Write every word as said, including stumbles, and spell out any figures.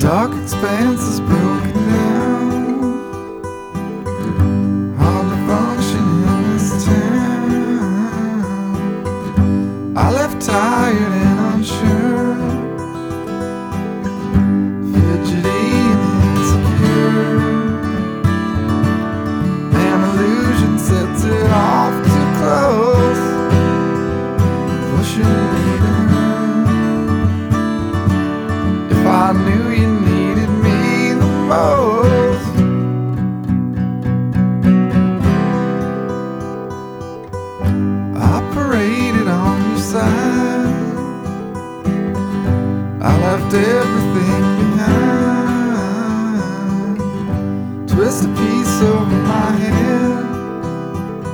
dark expanse is broken down. Hard to function in this town. I left tired and unsure, fidgety and insecure. An illusion sets it off too close, pushing it down. If I knew you needed me the most, I paraded on your side. I left everything behind. Twist a piece over my head,